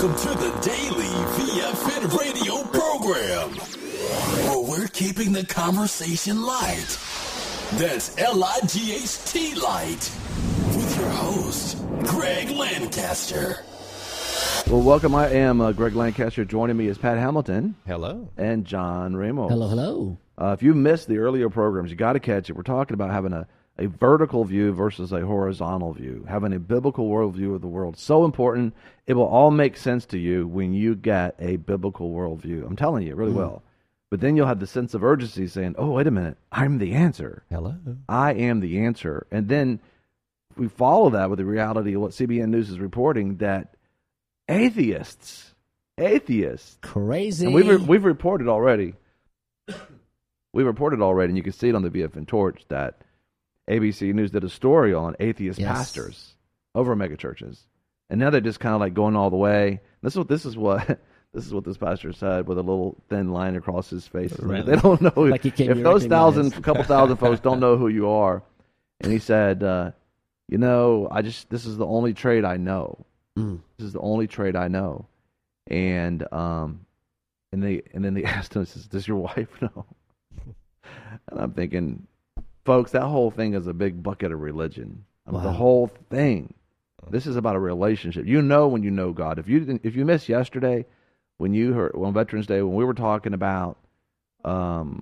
Welcome to the Daily VFN radio program, where we're keeping the conversation light. That's L-I-G-H-T light. With your host, Greg Lancaster. Well, welcome. I am Greg Lancaster. Joining me is Pat Hamilton. Hello. And John Ramos. Hello, hello. If you missed the earlier programs, you got to catch it. We're talking about having a vertical view versus a horizontal view, having a biblical worldview of the world. So important. It will all make sense to you when you get a biblical worldview. I'm telling you, it really will. But then you'll have the sense of urgency saying, oh, wait a minute, I'm the answer. Hello. I am the answer. And then we follow that with the reality of what CBN News is reporting, that atheists, crazy. and we've reported already. We've reported already, and you can see it on the VFN Torch, that ABC News did a story on atheist pastors over megachurches, and now they're just kind of like going all the way. This is what this pastor said with a little thin line across his face. Really? They don't know Like if those couple thousand folks don't know who you are. And he said, this is the only trade I know. This is the only trade I know. And then they asked him, says, does your wife know? And I'm thinking, folks, that whole thing is a big bucket of religion. Wow. The whole thing. This is about a relationship. You know when you know God. If you missed yesterday, when you heard on Veterans Day, when we were talking about when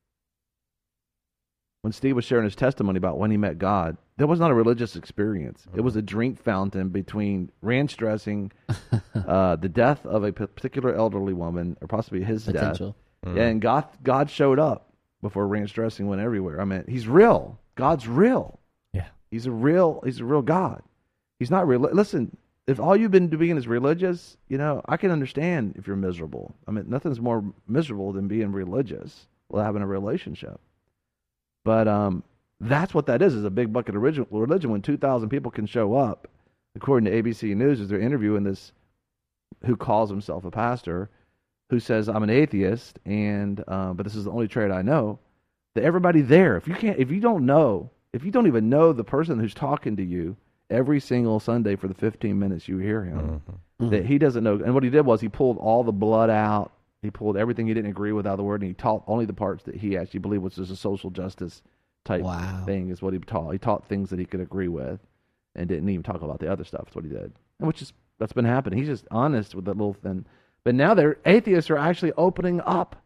Steve was sharing his testimony about when he met God, that was not a religious experience. It was a drink fountain between ranch dressing, the death of a particular elderly woman, or possibly his Potential. death. And God showed up before ranch dressing went everywhere. I mean, he's real. God's real. Yeah. He's a real God. He's not real. Listen, if all you've been doing is religious, I can understand if you're miserable. I mean, nothing's more miserable than being religious without having a relationship. But that's what that is a big bucket of religion when 2,000 people can show up, according to ABC News, as they're interviewing this, who calls himself a pastor, who says, I'm an atheist, and but this is the only trade I know. That everybody there, if you don't even know the person who's talking to you every single Sunday for the 15 minutes you hear him, that he doesn't know. And what he did was he pulled all the blood out. He pulled everything he didn't agree with out of the word, and he taught only the parts that he actually believed was just a social justice type thing is what he taught. He taught things that he could agree with and didn't even talk about the other stuff. That's what he did. And that's been happening. He's just honest with that little thing. But now atheists are actually opening up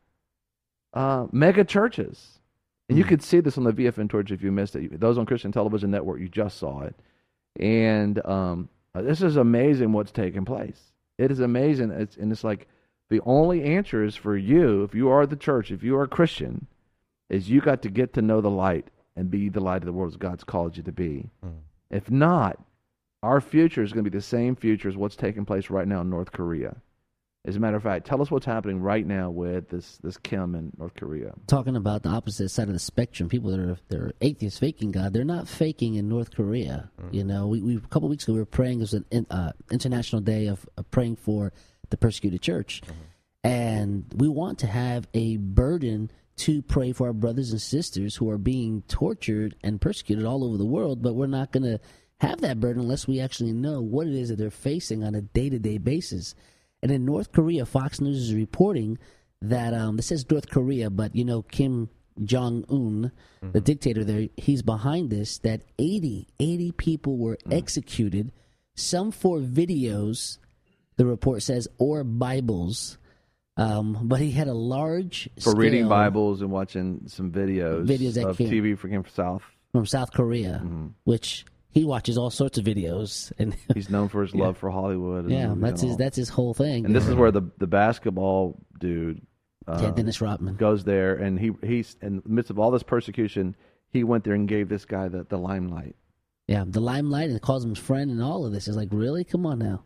mega churches. And you could see this on the VFN Torch if you missed it. Those on Christian Television Network, you just saw it. And this is amazing what's taking place. It is amazing. It's like the only answer is for you, if you are the church, if you are a Christian, is you got to get to know the light and be the light of the world as God's called you to be. If not, our future is going to be the same future as what's taking place right now in North Korea. As a matter of fact, tell us what's happening right now with this Kim in North Korea. Talking about the opposite side of the spectrum, people that are atheists faking God, they're not faking in North Korea. We a couple of weeks ago we were praying. It was an international day of praying for the persecuted church, and we want to have a burden to pray for our brothers and sisters who are being tortured and persecuted all over the world. But we're not going to have that burden unless we actually know what it is that they're facing on a day-to-day basis. And in North Korea, Fox News is reporting that, this says North Korea, but Kim Jong-un, the dictator there, he's behind this, that 80 people were executed, some for videos, the report says, or Bibles. But he had a large for reading Bibles and watching some videos of TV from South Korea, which he watches all sorts of videos, and he's known for his love for Hollywood. That's his whole thing. And this is where the basketball dude, Dennis Rodman, goes there, and he's in the midst of all this persecution, he went there and gave this guy the limelight. Yeah, the limelight, and calls him his friend, and all of this is like, really, come on now.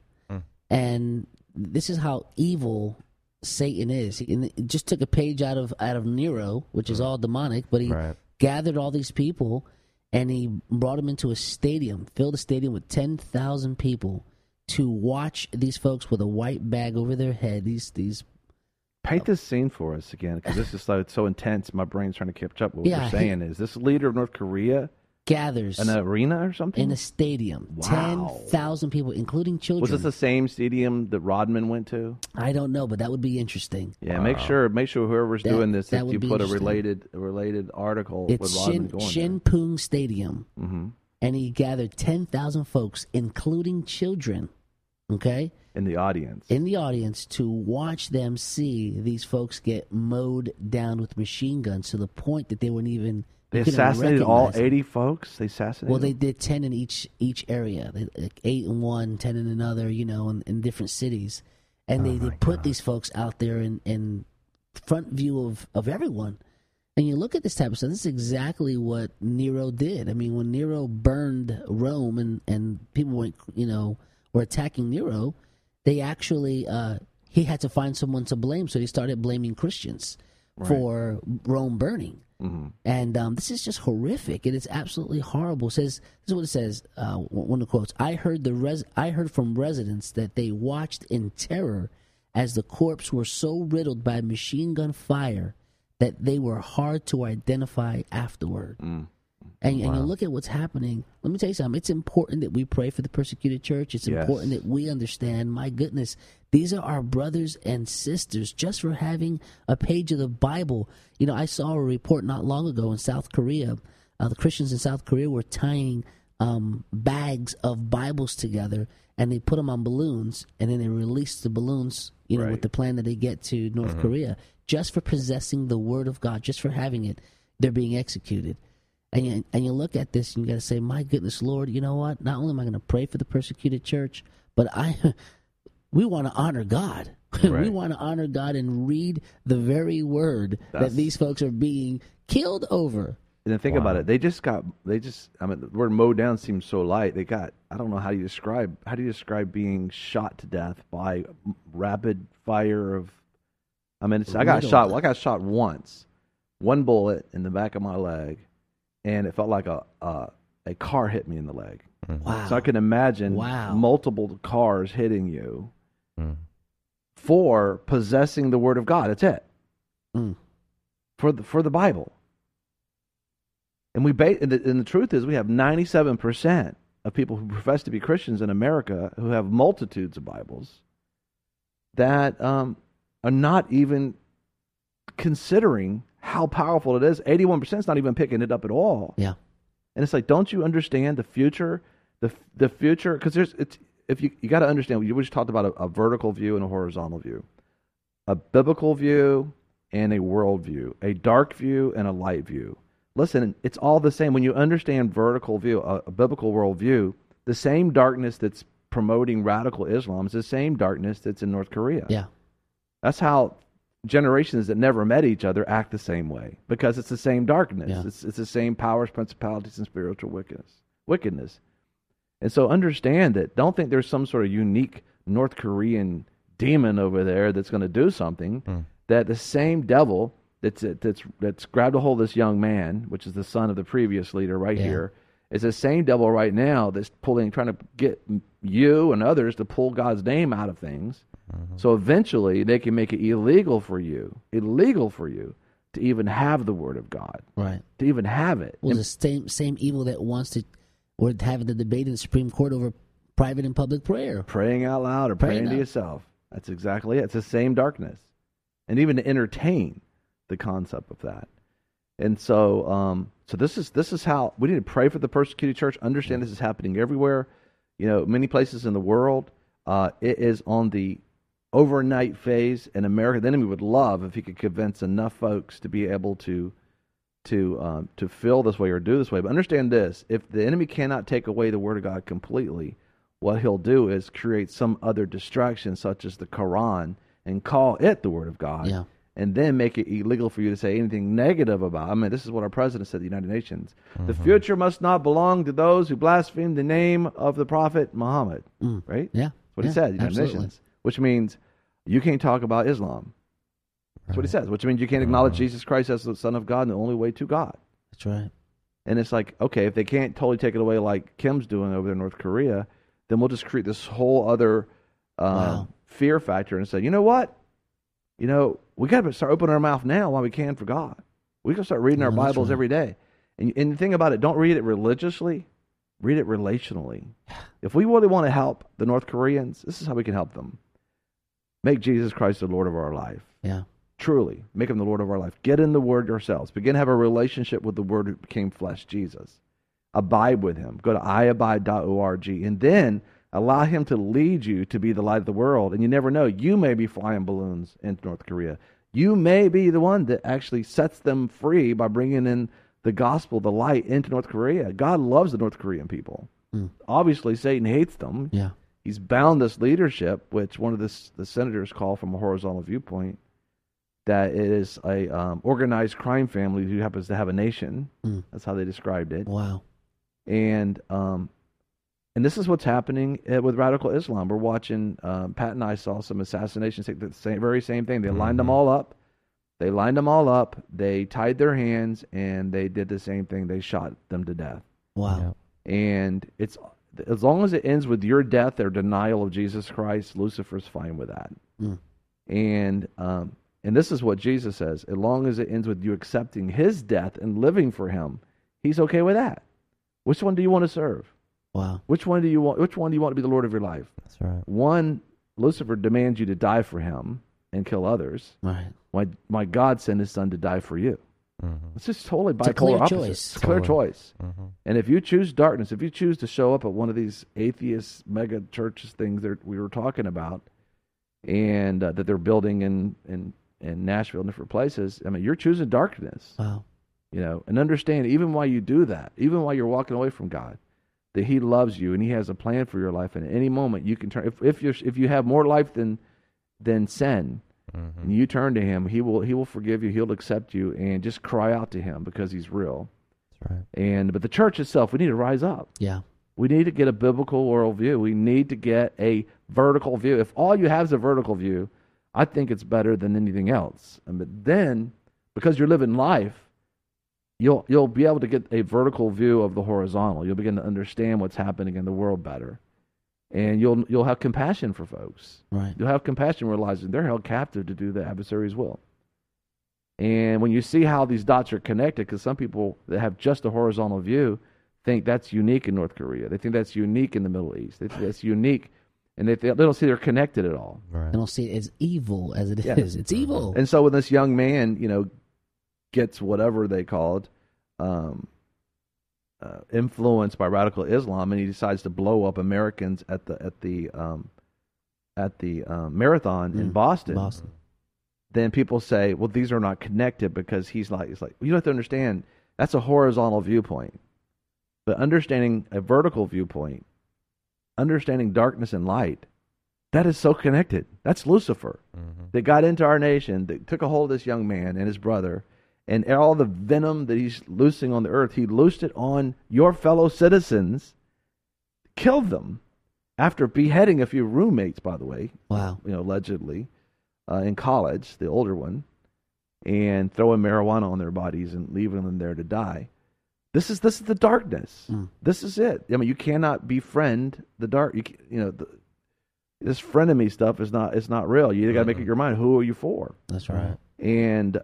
And this is how evil Satan is. He just took a page out of Nero, which is all demonic, but he gathered all these people. And he brought them into a stadium, filled a stadium with 10,000 people to watch these folks with a white bag over their head. These Paint this scene for us again, because this is so intense. My brain's trying to catch up with what you're saying. Is this leader of North Korea gathers An arena or something? in a stadium. Wow. 10,000 people, including children. Was this the same stadium that Rodman went to? I don't know, but that would be interesting. Yeah, make sure whoever's doing this, that if would you be put a interesting. related article It's with Rodman going Shin Pung Stadium, Mm-hmm. and he gathered 10,000 folks, including children, okay, in the audience. in the audience to watch them see these folks get mowed down with machine guns to the point that they weren't even. They you couldn't assassinated all recognize them. 80 folks? They assassinated Well, they them? did 10 in each area, like 8 in one, 10 in another, in different cities. And they put these folks out there in front view of everyone. And you look at this type of stuff, this is exactly what Nero did. I mean, when Nero burned Rome and people were attacking Nero, they actually, he had to find someone to blame, so he started blaming Christians for Rome burning. Mm-hmm. And this is just horrific. It is absolutely horrible. This is what it says. One of the quotes: I heard from residents that they watched in terror as the corpses were so riddled by machine gun fire that they were hard to identify afterward. And you look at what's happening. Let me tell you something. It's important that we pray for the persecuted church. It's important that we understand, my goodness, these are our brothers and sisters just for having a page of the Bible. I saw a report not long ago in South Korea. The Christians in South Korea were tying bags of Bibles together, and they put them on balloons, and then they released the balloons, with the plan that they get to North Korea. Just for possessing the Word of God, just for having it, they're being executed. And you look at this and you got to say, my goodness, Lord, you know what? Not only am I going to pray for the persecuted church, but we want to honor God. We want to honor God and read the very word that these folks are being killed over. And then think about it. The word mowed down seems so light. I don't know how do you describe being shot to death by rapid fire of, I got shot once. One bullet in the back of my leg. And it felt like a car hit me in the leg. Wow. So I can imagine multiple cars hitting you for possessing the Word of God. That's it. For the Bible. And the truth is we have 97% of people who profess to be Christians in America who have multitudes of Bibles that are not even considering how powerful it is. 81% is not even picking it up at all. Yeah. And it's like, don't you understand the future? The future, because you got to understand, we just talked about a vertical view and a horizontal view, a biblical view and a world view, a dark view and a light view. Listen, it's all the same. When you understand vertical view, a biblical world view, the same darkness that's promoting radical Islam is the same darkness that's in North Korea. Yeah. That's how generations that never met each other act the same way, because it's the same darkness. Yeah. It's the same powers, principalities, and spiritual wickedness. And so understand that. Don't think there's some sort of unique North Korean demon over there that's going to do something. That the same devil that's grabbed a hold of this young man, which is the son of the previous leader here, is the same devil right now that's trying to get you and others to pull God's name out of things. So eventually they can make it illegal for you to even have the Word of God. Right. To even have it. Well, the same evil that wants to, or having the debate in the Supreme Court over private and public prayer. Praying out loud or praying to yourself. That's exactly it. It's the same darkness. And even to entertain the concept of that. And so this is how we need to pray for the persecuted church. Understand this is happening everywhere. Many places in the world. It is on the overnight phase in America. The enemy would love if he could convince enough folks to be able to feel this way or do this way. But understand this: if the enemy cannot take away the Word of God completely, what he'll do is create some other distraction, such as the Quran, and call it the Word of God. Yeah. And then make it illegal for you to say anything negative about. This is what our president said at the United Nations. The future must not belong to those who blaspheme the name of the Prophet Muhammad. Right? Yeah. That's what he said at the United Nations. Which means you can't talk about Islam. That's what he says. Which means you can't acknowledge Jesus Christ as the Son of God and the only way to God. That's right. And it's like, okay, if they can't totally take it away like Kim's doing over there in North Korea, then we'll just create this whole other fear factor and say, you know what? We got to start opening our mouth now while we can for God. We got to start reading our Bibles every day. And the thing about it, don't read it religiously, read it relationally. If we really want to help the North Koreans, this is how we can help them. Make Jesus Christ the Lord of our life. Yeah. Truly, make him the Lord of our life. Get in the Word yourselves. Begin to have a relationship with the Word who became flesh, Jesus. Abide with him. Go to iabide.org and then allow him to lead you to be the light of the world. And you never know, you may be flying balloons into North Korea. You may be the one that actually sets them free by bringing in the gospel, the light, into North Korea. God loves the North Korean people. Obviously, Satan hates them. Yeah. He's bound this leadership, which one of the senators call from a horizontal viewpoint, that it is a organized crime family who happens to have a nation. That's how they described it. Wow. And this is what's happening with radical Islam. We're watching, Pat and I saw some assassinations take the very same thing. They lined them all up. They tied their hands, and they did the same thing. They shot them to death. Wow. Yeah. And it's as long as it ends with your death or denial of Jesus Christ, Lucifer's fine with that. And this is what Jesus says: as long as it ends with you accepting his death and living for him, he's okay with that. Which one do you want to serve? Wow. Which one do you want to be the Lord of your life? That's right. One, Lucifer demands you to die for him and kill others. Right. My God sent his son to die for you. It's just totally It's a clear bipolar opposite. choice. It's a clear Totally. choice. And if you choose darkness, if you choose to show up at one of these atheist mega churches things that we were talking about, and that they're building in Nashville and different places, I mean, you're choosing darkness. Wow. You know, and understand, even while you do that, even while you're walking away from God, that he loves you and he has a plan for your life. And at any moment you can turn, if you have more life than sin, and you turn to him, he will forgive you, he'll accept you, and just cry out to him because he's real. That's right. But the church itself, we need to rise up. Yeah. We need to get a biblical worldview. We need to get a vertical view. If all you have is a vertical view, I think it's better than anything else. But then, because you're living life, you'll be able to get a vertical view of the horizontal. You'll begin to understand what's happening in the world better. And you'll have compassion for folks. Right. You'll have compassion realizing they're held captive to do the adversary's will. And when you see how these dots are connected, because some people that have just a horizontal view think that's unique in North Korea. They think that's unique in the Middle East. They think that's unique, and they don't see they're connected at all. Right. They don't see it as evil as it is. Yeah. It's evil. And so when this young man, gets whatever they called, influenced by radical Islam, and he decides to blow up Americans at the marathon in Boston. Then people say, well, these are not connected because he's like, you have to understand that's a horizontal viewpoint, but understanding a vertical viewpoint, understanding darkness and light, that is so connected. That's Lucifer. That got into our nation, that took a hold of this young man and his brother. And all the venom that he's loosing on the earth, he loosed it on your fellow citizens, killed them after beheading a few roommates, by the way. Wow. Allegedly, in college, the older one, and throwing marijuana on their bodies and leaving them there to die. This is the darkness. This is it. I mean, you cannot befriend the dark. This frenemy stuff is not real. You got to make up your mind. Who are you for? That's right. And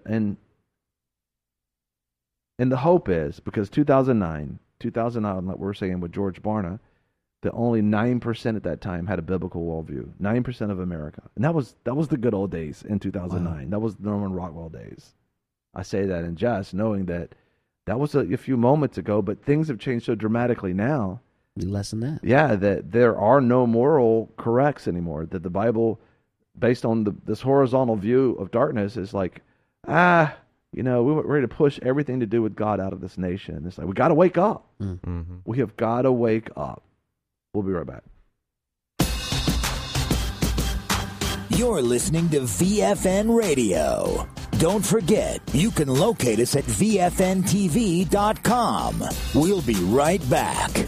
the hope is, because 2009, like we were saying with George Barna, that only 9% at that time had a biblical worldview. 9% of America. And that was the good old days in 2009. Wow. That was the Norman Rockwell days. I say that in jest, knowing that was a few moments ago, but things have changed so dramatically now. Less than that. Yeah, that there are no moral corrects anymore. That the Bible, based on this horizontal view of darkness, is like, we were ready to push everything to do with God out of this nation. It's like, we got to wake up. We have got to wake up. We'll be right back. You're listening to VFN Radio. Don't forget, you can locate us at VFNTV.com. We'll be right back.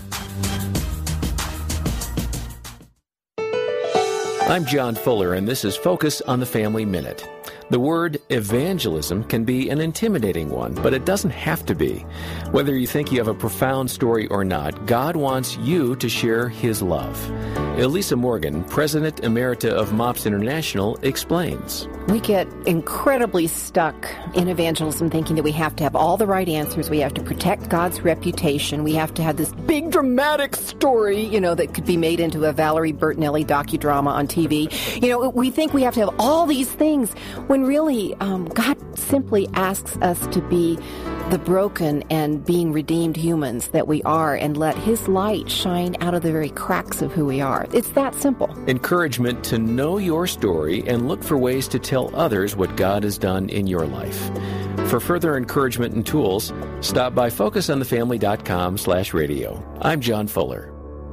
I'm John Fuller, and this is Focus on the Family Minute. The word evangelism can be an intimidating one, but it doesn't have to be. Whether you think you have a profound story or not, God wants you to share His love. Elisa Morgan, President Emerita of MOPS International, explains. We get incredibly stuck in evangelism thinking that we have to have all the right answers. We have to protect God's reputation. We have to have this big dramatic story, that could be made into a Valerie Bertinelli docudrama on TV. We think we have to have all these things when really God simply asks us to be the broken and being redeemed humans that we are and let His light shine out of the very cracks of who we are. It's that simple. Encouragement to know your story and look for ways to tell others what God has done in your life. For further encouragement and tools, stop by focusonthefamily.com/radio. I'm John Fuller.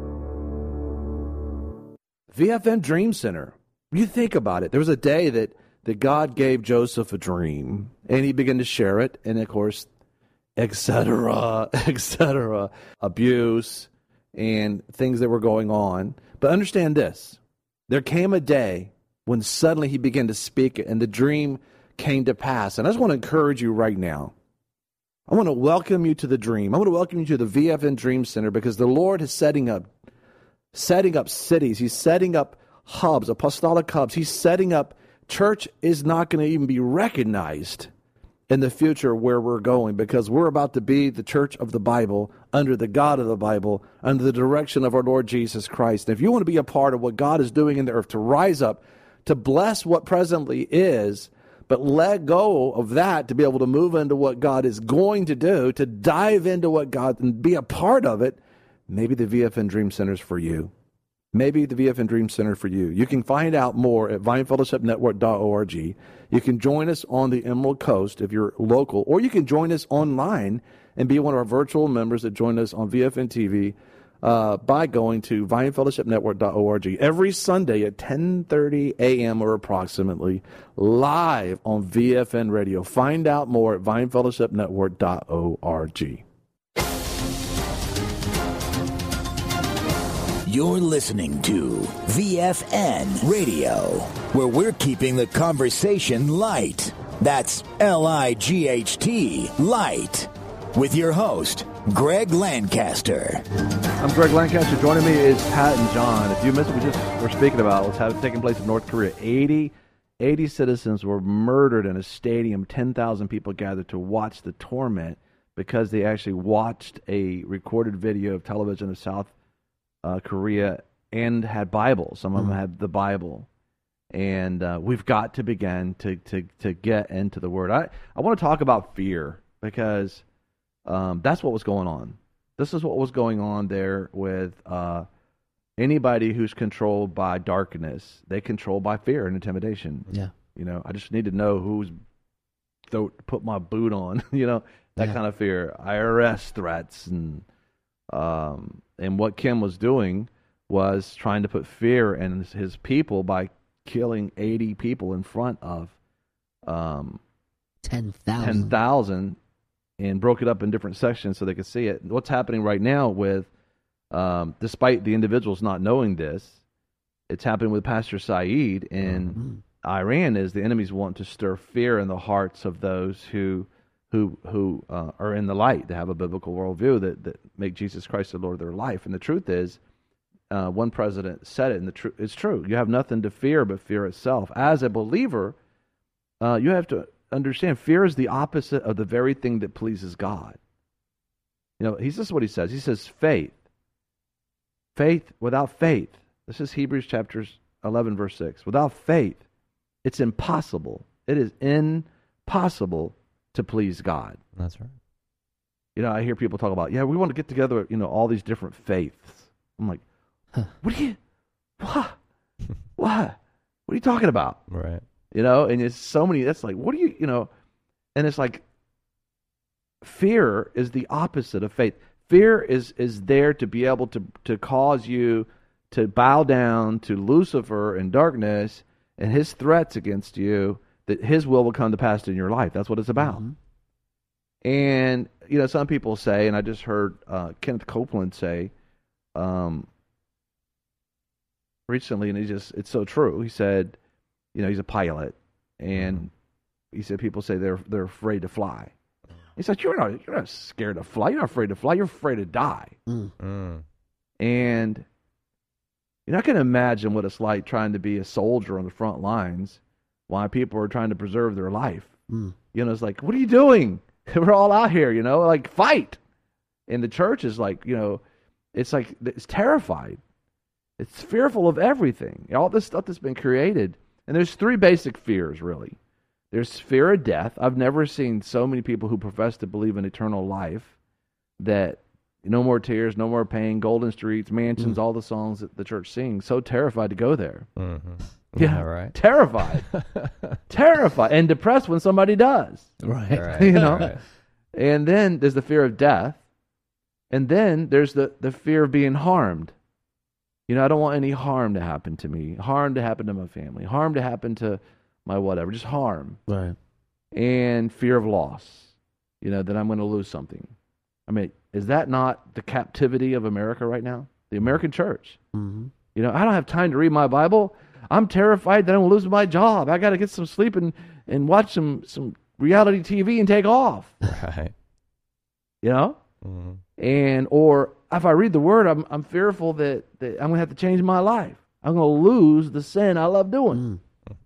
VFN Dream Center. You think about it. There was a day that God gave Joseph a dream, and he began to share it, and of course, etc., abuse, and things that were going on. But understand this. There came a day when suddenly he began to speak it, and the dream came to pass. And I just want to encourage you right now. I want to welcome you to the dream. I want to welcome you to the VFN Dream Center, because the Lord is setting up cities. He's setting up hubs, apostolic hubs. He's setting up. Church is not going to even be recognized in the future where we're going, because we're about to be the church of the Bible, under the God of the Bible, under the direction of our Lord Jesus Christ. And if you want to be a part of what God is doing in the earth, to rise up, to bless what presently is, but let go of that to be able to move into what God is going to do, to dive into what God and be a part of it, maybe the VFN Dream Center is for you. Maybe the VFN Dream Center for you. You can find out more at vinefellowshipnetwork.org. You can join us on the Emerald Coast if you're local, or you can join us online and be one of our virtual members that join us on VFN TV by going to vinefellowshipnetwork.org every Sunday at 10:30 a.m. or approximately, live on VFN Radio. Find out more at vinefellowshipnetwork.org. You're listening to VFN Radio, where we're keeping the conversation light. That's L-I-G-H-T, light. With your host, Greg Lancaster. I'm Greg Lancaster. Joining me is Pat and John. If you missed what we're speaking about, what's taking place in North Korea. 80 citizens were murdered in a stadium. 10,000 people gathered to watch the torment because they actually watched a recorded video of television of South Korea and had Bibles. Some of them had the Bible. And we've got to begin to get into the Word. I want to talk about fear, because that's what was going on. This is what was going on there with anybody who's controlled by darkness. They control by fear and intimidation. Yeah. I just need to know who's put my boot on, that kind of fear. IRS threats and what Kim was doing was trying to put fear in his people by killing 80 people in front of 10,000 and broke it up in different sections so they could see it. What's happening right now with, despite the individuals not knowing this, it's happening with Pastor Saeed in Iran, is the enemies want to stir fear in the hearts of those who are in the light, that have a biblical worldview, that make Jesus Christ the Lord of their life. And the truth is, one president said it, and it's true. You have nothing to fear but fear itself. As a believer, you have to understand, fear is the opposite of the very thing that pleases God. This is what he says. He says faith. Faith without faith. This is Hebrews chapter 11, verse 6. Without faith, it's impossible. It is impossible to please God. That's right. I hear people talk about, we want to get together, all these different faiths. I'm like, what are you talking about? Right. And it's so many, that's like, what do you, and it's like, fear is the opposite of faith. Fear is there to be able to cause you to bow down to Lucifer and darkness and his threats against you, that his will come to pass in your life. That's what it's about. Mm-hmm. And, some people say, and I just heard Kenneth Copeland say recently, and it's so true. He said, he's a pilot, and he said people say they're afraid to fly. He said, you're not scared to fly. You're not afraid to fly. You're afraid to die. And, I can imagine what it's like trying to be a soldier on the front lines while people are trying to preserve their life. It's like, what are you doing? We're all out here, like fight. And the church is like, it's like, it's terrified. It's fearful of everything. All this stuff that's been created. And there's 3 basic fears, really. There's fear of death. I've never seen so many people who profess to believe in eternal life that no more tears, no more pain, golden streets, mansions, all the songs that the church sings. So terrified to go there. Yeah, right. Terrified. Terrified. And depressed when somebody does. Right. Right. And then there's the fear of death. And then there's the fear of being harmed. I don't want any harm to happen to me, harm to happen to my family, harm to happen to my whatever, just harm. Right. And fear of loss, that I'm going to lose something. I mean, is that not the captivity of America right now? The American church. Mm-hmm. I don't have time to read my Bible. I'm terrified that I'm going to lose my job. I got to get some sleep and watch some reality TV and take off. Right. Mm-hmm. And or if I read the Word, I'm fearful that I'm going to have to change my life. I'm going to lose the sin I love doing.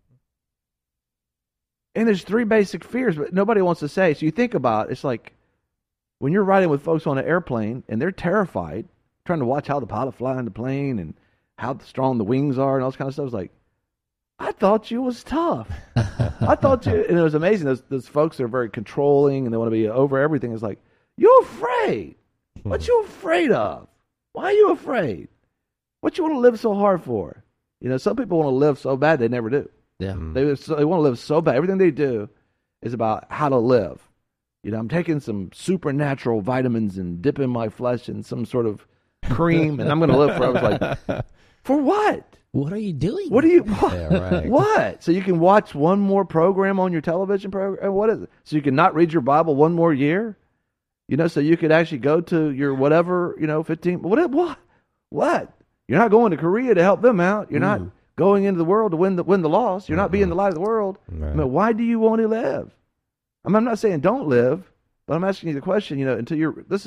And there's 3 basic fears, but nobody wants to say. So you think about it, it's like when you're riding with folks on an airplane and they're terrified, trying to watch how the pilot flying the plane and how strong the wings are and all this kind of stuff. It's like, I thought you was tough. I thought you, and it was amazing. Those folks are very controlling and they want to be over everything. It's like, you're afraid. What you afraid of? Why are you afraid? What you want to live so hard for? Some people want to live so bad they never do. Yeah. They want to live so bad. Everything they do is about how to live. I'm taking some supernatural vitamins and dipping my flesh in some sort of cream, and I'm going to live forever. I was like, for what? What are you doing? What? Yeah, right. What? So you can watch one more program on your television program? What is it? So you can not read your Bible one more year? So you could actually go to your whatever, 15. What? You're not going to Korea to help them out. You're not going into the world to win the loss. You're not being the light of the world. Right. I mean, why do you want to live? I'm not saying don't live, but I'm asking you the question, until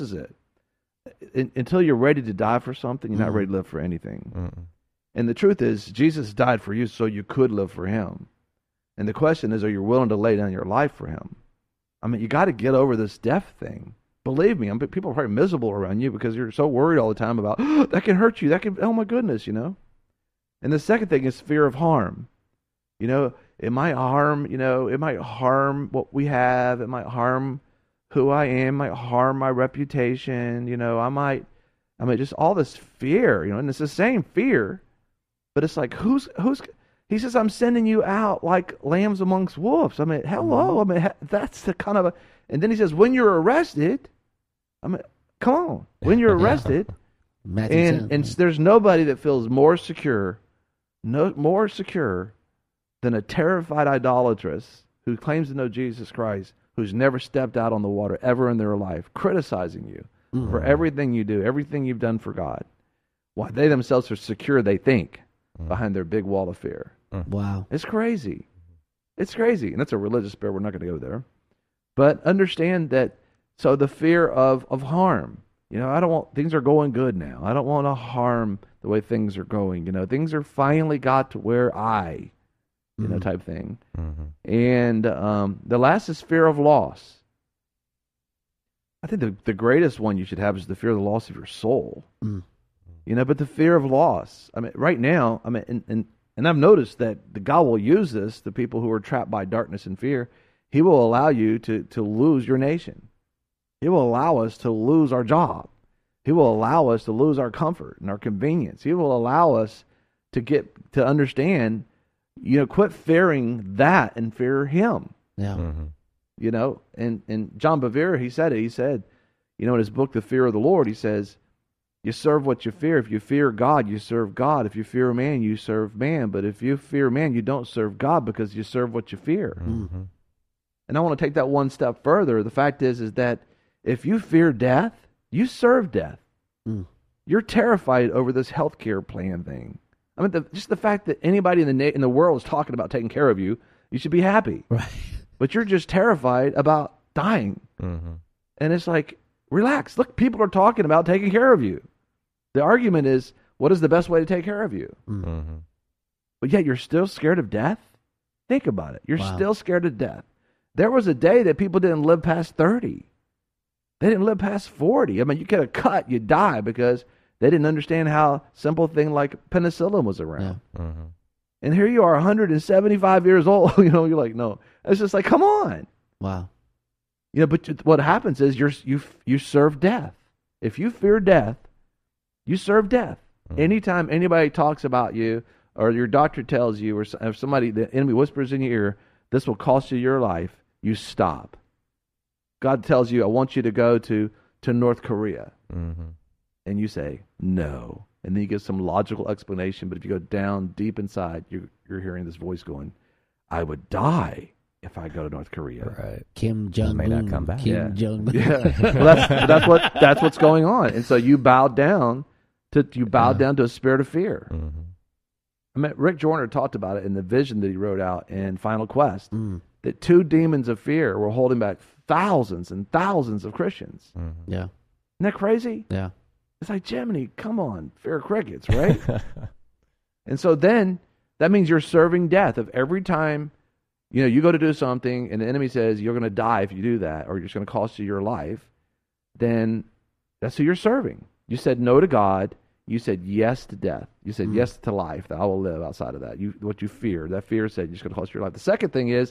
you're ready to die for something, you're not ready to live for anything. And the truth is, Jesus died for you so you could live for him. And the question is, are you willing to lay down your life for him? I mean, you got to get over this death thing. Believe me, people are probably miserable around you because you're so worried all the time about, that can hurt you. That can, oh my goodness, And the second thing is fear of harm. It might harm, it might harm what we have. It might harm who I am, might harm my reputation. Just all this fear, and it's the same fear, but it's like, he says, I'm sending you out like lambs amongst wolves. I mean, hello. I mean, that's the kind of and then he says, when you're arrested, I mean, come on, when you're arrested, and there's nobody that feels more secure than a terrified idolatress who claims to know Jesus Christ, who's never stepped out on the water ever in their life, criticizing you for everything you do, everything you've done for God. Why they themselves are secure, they think, behind their big wall of fear. Wow. It's crazy. It's crazy. And that's a religious spirit. We're not going to go there. But understand that, so the fear of harm. I don't want, things are going good now. I don't want to harm the way things are going. Things are finally got to where type thing. And the last is fear of loss. I think the greatest one you should have is the fear of the loss of your soul. But the fear of loss. I mean, right now, and I've noticed that God will use this, the people who are trapped by darkness and fear. He will allow you to lose your nation. He will allow us to lose our job. He will allow us to lose our comfort and our convenience. He will allow us to understand, quit fearing that and fear him. Yeah. And John Bevere, he said, in his book, The Fear of the Lord, he says, you serve what you fear. If you fear God, you serve God. If you fear man, you serve man. But if you fear man, you don't serve God because you serve what you fear. And I want to take that one step further. The fact is that if you fear death, you serve death. You're terrified over this healthcare plan thing. I mean, just the fact that anybody in the world is talking about taking care of you, you should be happy. Right. But you're just terrified about dying. And it's like, relax. Look, people are talking about taking care of you. The argument is, what is the best way to take care of you? Mm-hmm. But yet you're still scared of death? Think about it. You're Wow. still scared of death. There was a day that people didn't live past 30. They didn't live past 40. I mean, you get a cut, you die because they didn't understand how simple thing like penicillin was around. Yeah. Mm-hmm. And here you are, 175 years old. You know, you're like, no. It's just like, come on. Wow. You know, but what happens is you serve death. If you fear death, you serve death. Mm-hmm. Anytime anybody talks about you, or your doctor tells you, or if somebody, the enemy whispers in your ear, this will cost you your life, you stop. God tells you, I want you to go to North Korea. Mm-hmm. And you say, no. And then you give some logical explanation, but if you go down deep inside, you're hearing this voice going, I would die if I go to North Korea. Right. Kim Jong-un. may not come back. Kim Jong-un. Yeah. Well, that's what's going on. And so you bow down to a spirit of fear. Mm-hmm. I mean, Rick Joyner talked about it in the vision that he wrote out in Final Quest, Mm. that 2 demons of fear were holding back thousands and thousands of Christians. Mm-hmm. Yeah. Isn't that crazy? Yeah. It's like, Jiminy, come on, fear crickets, right? And so then that means you're serving death. If every time, you know, you go to do something and the enemy says you're going to die if you do that, or it's going to cost you your life, then that's who you're serving. You said no to God. You said yes to death. You said yes to life, that I will live outside of that. What you fear, that fear said it's going to cost you your life. The second thing is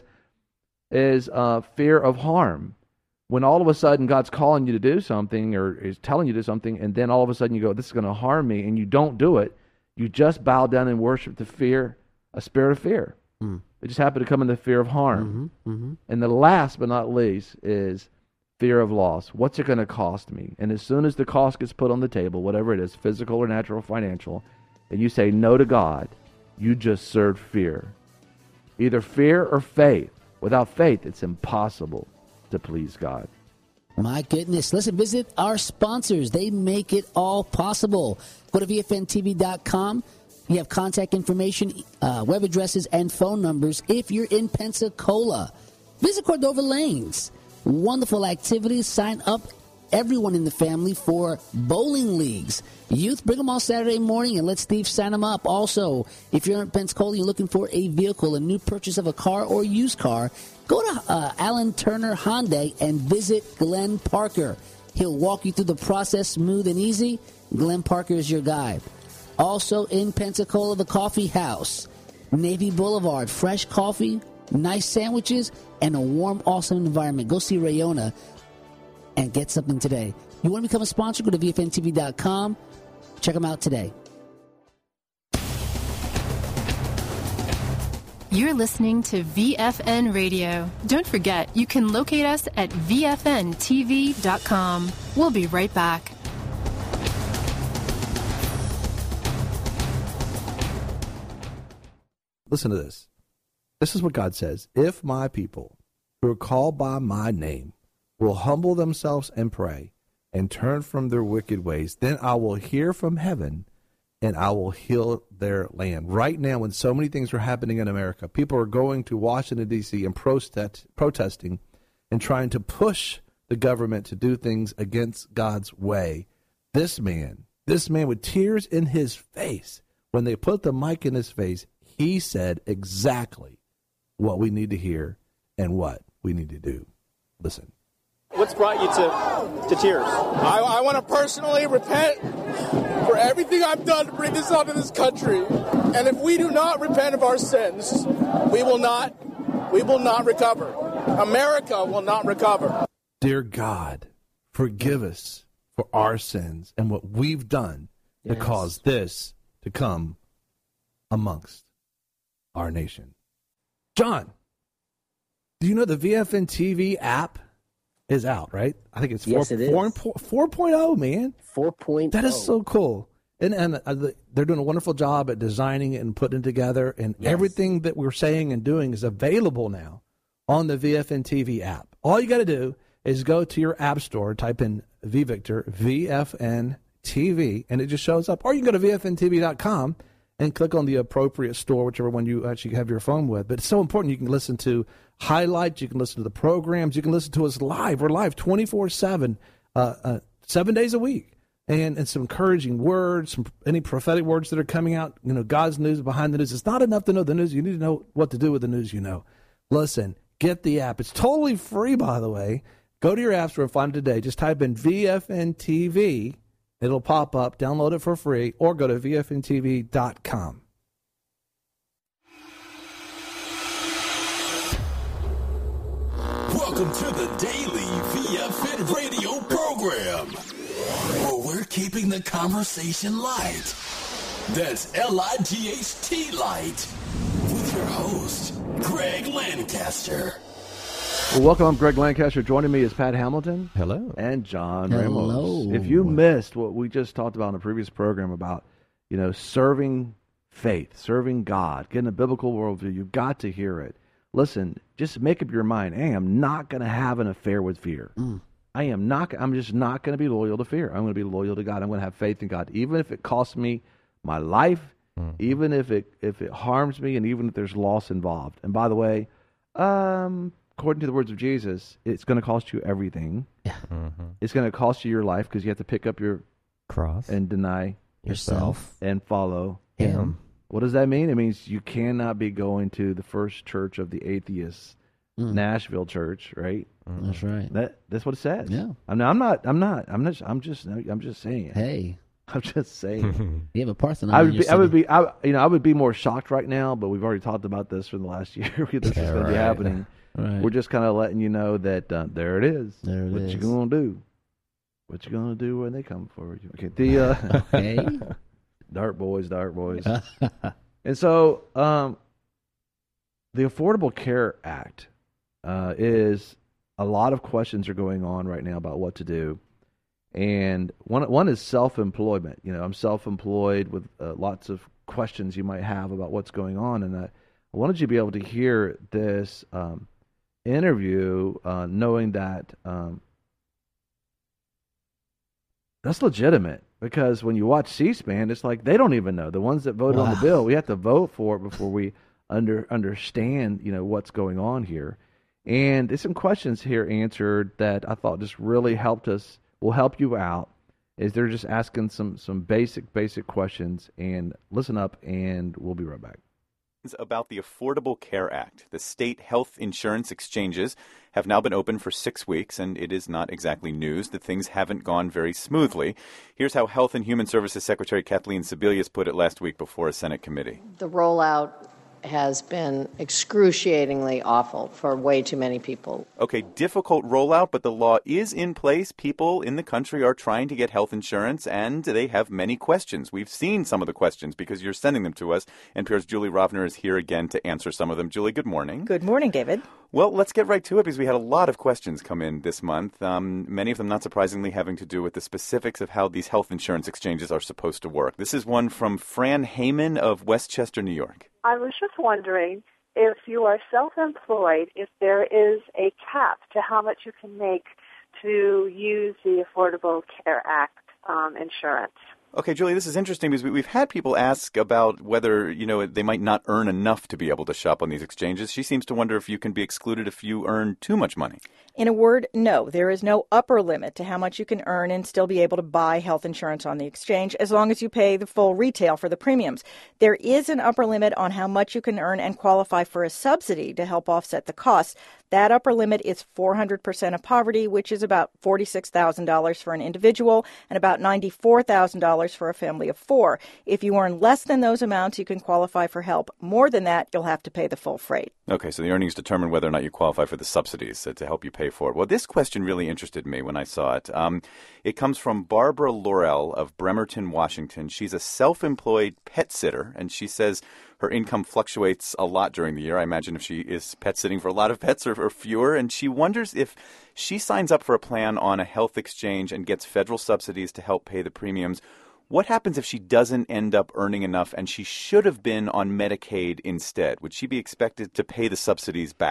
fear of harm. When all of a sudden God's calling you to do something or is telling you to do something, and then all of a sudden you go, this is going to harm me, and you don't do it, you just bow down and worship the fear, a spirit of fear. Mm. It just happened to come in the fear of harm. Mm-hmm. Mm-hmm. And the last but not least is fear of loss. What's it going to cost me? And as soon as the cost gets put on the table, whatever it is, physical or natural or financial, and you say no to God, you just serve fear. Either fear or faith. Without faith, it's impossible to please God. My goodness. Listen, visit our sponsors. They make it all possible. Go to VFNTV.com. You have contact information, web addresses, and phone numbers if you're in Pensacola. Visit Cordova Lanes. Wonderful activities. Sign up, everyone in the family, for bowling leagues. Youth, bring them all Saturday morning and let Steve sign them up. Also, if you're in Pensacola, you're looking for a vehicle, a new purchase of a car or used car, go to Alan Turner Hyundai and visit Glenn Parker. He'll walk you through the process smooth and easy. Glenn Parker is your guide. Also in Pensacola, the Coffee House, Navy Boulevard, fresh coffee, nice sandwiches, and a warm, awesome environment. Go see Rayona and get something today. You want to become a sponsor? Go to VFNTV.com. Check them out today. You're listening to VFN Radio. Don't forget, you can locate us at VFNTV.com. We'll be right back. Listen to this. This is what God says. If my people who are called by my name will humble themselves and pray and turn from their wicked ways, then I will hear from heaven and I will heal their land. Right now, when so many things are happening in America, people are going to Washington, D.C. and protesting and trying to push the government to do things against God's way. This man with tears in his face, when they put the mic in his face, he said exactly what we need to hear and what we need to do. Listen. What's brought you to tears? I want to personally repent for everything I've done to bring this onto this country. And if we do not repent of our sins, we will not recover. America will not recover. Dear God, forgive us for our sins and what we've done to cause this to come amongst our nation. John, do you know the VFN TV app is out, right? I think it's Yes, it is. 4.0, man. 4.0. That is so cool. And they're doing a wonderful job at designing it and putting it together. And everything that we're saying and doing is available now on the VFN TV app. All you got to do is go to your app store, type in VVictor, VFN TV, and it just shows up. Or you can go to VFNTV.com and click on the appropriate store, whichever one you actually have your phone with. But it's so important. You can listen to highlights. You can listen to the programs. You can listen to us live. We're live 24/7, 7 days a week. and some encouraging words, any prophetic words that are coming out, God's news behind the news. It's not enough to know the news. You need to know what to do with the news you know. Listen, get the app. It's totally free, by the way. Go to your app store and find it today. Just type in VFN TV. It'll pop up. Download it for free, or go to VFNTV.com. Welcome to the daily VFN radio program, where we're keeping the conversation light. That's LIGHT light, with your host, Greg Lancaster. Well, welcome. I'm Greg Lancaster. Joining me is Pat Hamilton. Hello. And John Hello. Ramos. If you missed what we just talked about in a previous program about, serving faith, serving God, getting a biblical worldview, you've got to hear it. Listen, just make up your mind. I am not going to have an affair with fear. I'm just not going to be loyal to fear. I'm going to be loyal to God. I'm going to have faith in God, even if it costs me my life, even if it harms me, and even if there's loss involved. And by the way, according to the words of Jesus, it's going to cost you everything. Yeah. It's going to cost you your life, because you have to pick up your cross and deny yourself and follow Him. What does that mean? It means you cannot be going to the First Church of the Atheists, Nashville Church, right? That's right. That's what it says. Yeah. I'm just saying. Hey. I'm just saying. You have a Parthenon. I would be more shocked right now, but we've already talked about this for the last year. This is going to be happening. Right. We're just kind of letting you know that there it is. There it what is. you gonna do? What you gonna do when they come for you? Okay. Okay. Dart boys. And so, the Affordable Care Act is a lot of questions are going on right now about what to do. And one is self-employment. I'm self-employed with lots of questions you might have about what's going on. And I wanted you to be able to hear this interview, knowing that that's legitimate. Because when you watch C-SPAN, it's like they don't even know. The ones that voted on the bill, we have to vote for it before we understand, what's going on here. And there's some questions here answered that I thought just really will help you out. Is they're just asking some basic questions. And listen up, and we'll be right back. About the Affordable Care Act. The state health insurance exchanges have now been open for 6 weeks, and it is not exactly news that things haven't gone very smoothly. Here's how Health and Human Services Secretary Kathleen Sebelius put it last week before a Senate committee. The rollout has been excruciatingly awful for way too many people. Okay, difficult rollout, but the law is in place. People in the country are trying to get health insurance, and they have many questions. We've seen some of the questions because you're sending them to us. NPR's Julie Rovner is here again to answer some of them. Julie, good morning. Good morning, David. Well, let's get right to it because we had a lot of questions come in this month, many of them not surprisingly having to do with the specifics of how these health insurance exchanges are supposed to work. This is one from Fran Heyman of Westchester, New York. I was just wondering, if you are self-employed, if there is a cap to how much you can make to use the Affordable Care Act insurance. Okay, Julie, this is interesting because we've had people ask about whether, they might not earn enough to be able to shop on these exchanges. She seems to wonder if you can be excluded if you earn too much money. In a word, no. There is no upper limit to how much you can earn and still be able to buy health insurance on the exchange as long as you pay the full retail for the premiums. There is an upper limit on how much you can earn and qualify for a subsidy to help offset the costs. That upper limit is 400% of poverty, which is about $46,000 for an individual and about $94,000 for a family of four. If you earn less than those amounts, you can qualify for help. More than that, you'll have to pay the full freight. Okay, so the earnings determine whether or not you qualify for the subsidies to help you pay for it. Well, this question really interested me when I saw it. It comes from Barbara Laurel of Bremerton, Washington. She's a self-employed pet sitter, and she says her income fluctuates a lot during the year. I imagine if she is pet sitting for a lot of pets or fewer. And she wonders if she signs up for a plan on a health exchange and gets federal subsidies to help pay the premiums. What happens if she doesn't end up earning enough and she should have been on Medicaid instead? Would she be expected to pay the subsidies back?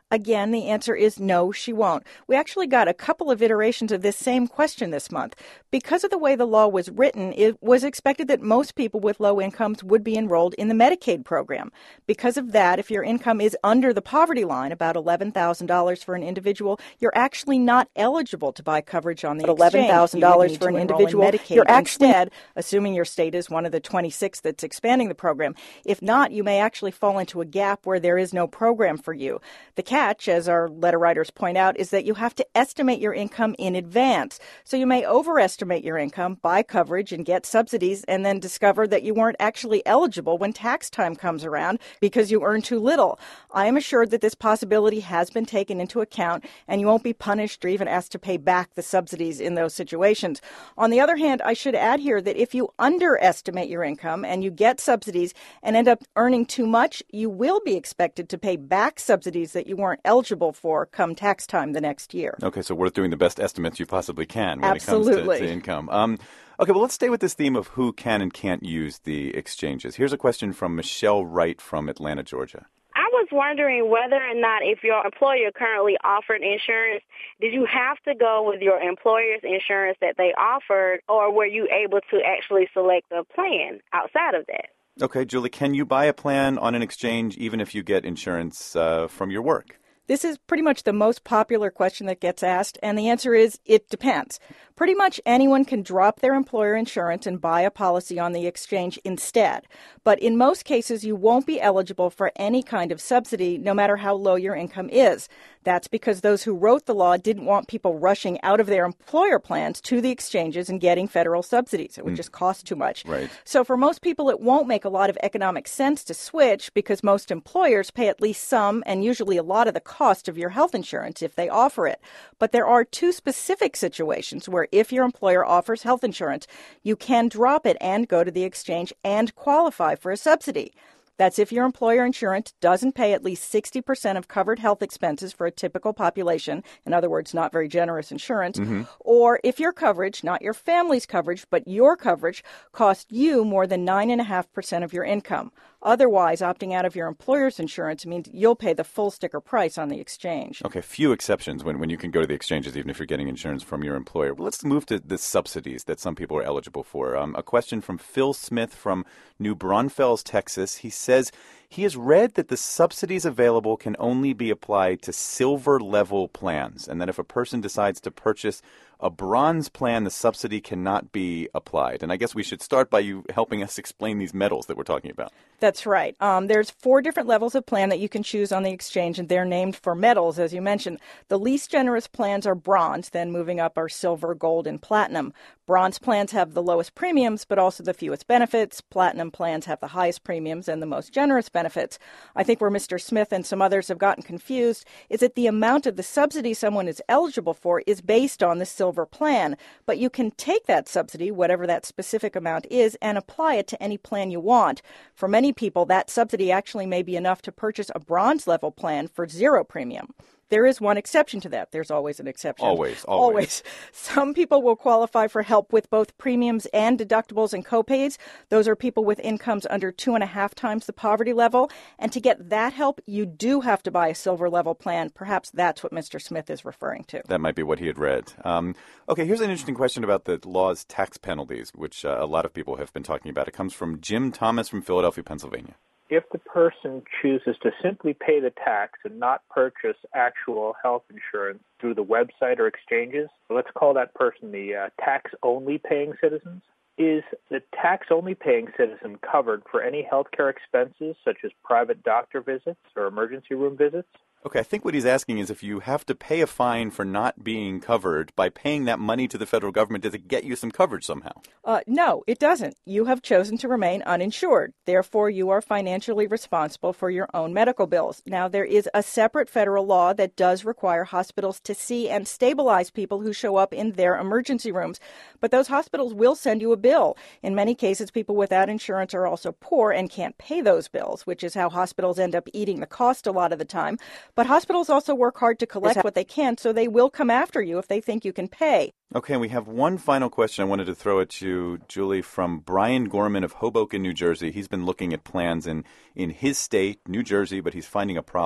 Again, the answer is no, she won't. We actually got a couple of iterations of this same question this month. Because of the way the law was written, it was expected that most people with low incomes would be enrolled in the Medicaid program. Because of that, if your income is under the poverty line, about $11,000 for an individual, you're actually not eligible to buy coverage on the exchange. $11,000 for an individual, you're actually, instead, assuming your state is one of the 26 that's expanding the program. If not, you may actually fall into a gap where there is no program for you. The catch, as our letter writers point out, is that you have to estimate your income in advance. So you may overestimate your income, buy coverage, and get subsidies, and then discover that you weren't actually eligible when tax time comes around because you earned too little. I am assured that this possibility has been taken into account, and you won't be punished or even asked to pay back the subsidies in those situations. On the other hand, I should add here that if you underestimate your income and you get subsidies and end up earning too much, you will be expected to pay back subsidies that you weren't eligible for come tax time the next year. Okay, so worth doing the best estimates you possibly can when Absolutely. it comes to income. Okay, well, let's stay with this theme of who can and can't use the exchanges. Here's a question from Michelle Wright from Atlanta, Georgia. I was wondering whether or not if your employer currently offered insurance, did you have to go with your employer's insurance that they offered, or were you able to actually select a plan outside of that? Okay, Julie, can you buy a plan on an exchange even if you get insurance from your work? This is pretty much the most popular question that gets asked, and the answer is it depends. Pretty much anyone can drop their employer insurance and buy a policy on the exchange instead. But in most cases, you won't be eligible for any kind of subsidy, no matter how low your income is. That's because those who wrote the law didn't want people rushing out of their employer plans to the exchanges and getting federal subsidies. It would just cost too much. Right. So for most people, it won't make a lot of economic sense to switch because most employers pay at least some and usually a lot of the cost of your health insurance if they offer it. But there are two specific situations where if your employer offers health insurance, you can drop it and go to the exchange and qualify for a subsidy. That's if your employer insurance doesn't pay at least 60% of covered health expenses for a typical population, in other words, not very generous insurance, or if your coverage, not your family's coverage, but your coverage, costs you more than 9.5% of your income. Otherwise, opting out of your employer's insurance means you'll pay the full sticker price on the exchange. Okay, few exceptions when you can go to the exchanges, even if you're getting insurance from your employer. Well, let's move to the subsidies that some people are eligible for. A question from Phil Smith from New Braunfels, Texas. He says he has read that the subsidies available can only be applied to silver-level plans, and that if a person decides to purchase a bronze plan, the subsidy cannot be applied. And I guess we should start by you helping us explain these metals that we're talking about. That's right. There's 4 different levels of plan that you can choose on the exchange, and they're named for metals, as you mentioned. The least generous plans are bronze, then moving up are silver, gold, and platinum. Bronze plans have the lowest premiums, but also the fewest benefits. Platinum plans have the highest premiums and the most generous benefits. I think where Mr. Smith and some others have gotten confused is that the amount of the subsidy someone is eligible for is based on the silver plan, but you can take that subsidy, whatever that specific amount is, and apply it to any plan you want. For many people, that subsidy actually may be enough to purchase a bronze level plan for 0 premium. There is one exception to that. There's always an exception. Always. Some people will qualify for help with both premiums and deductibles and copays. Those are people with incomes under 2.5 times the poverty level. And to get that help, you do have to buy a silver level plan. Perhaps that's what Mr. Smith is referring to. That might be what he had read. Okay, here's an interesting question about the law's tax penalties, which a lot of people have been talking about. It comes from Jim Thomas from Philadelphia, Pennsylvania. If the person chooses to simply pay the tax and not purchase actual health insurance through the website or exchanges, let's call that person the tax-only paying citizens. Is the tax-only paying citizen covered for any health care expenses such as private doctor visits or emergency room visits? Okay, I think what he's asking is if you have to pay a fine for not being covered, by paying that money to the federal government, does it get you some coverage somehow? No, it doesn't. You have chosen to remain uninsured. Therefore, you are financially responsible for your own medical bills. Now, there is a separate federal law that does require hospitals to see and stabilize people who show up in their emergency rooms. But those hospitals will send you a bill. In many cases, people without insurance are also poor and can't pay those bills, which is how hospitals end up eating the cost a lot of the time. But hospitals also work hard to collect what they can, so they will come after you if they think you can pay. Okay, and we have one final question I wanted to throw at you, Julie, from Brian Gorman of Hoboken, New Jersey. He's been looking at plans in his state, New Jersey, but he's finding a problem.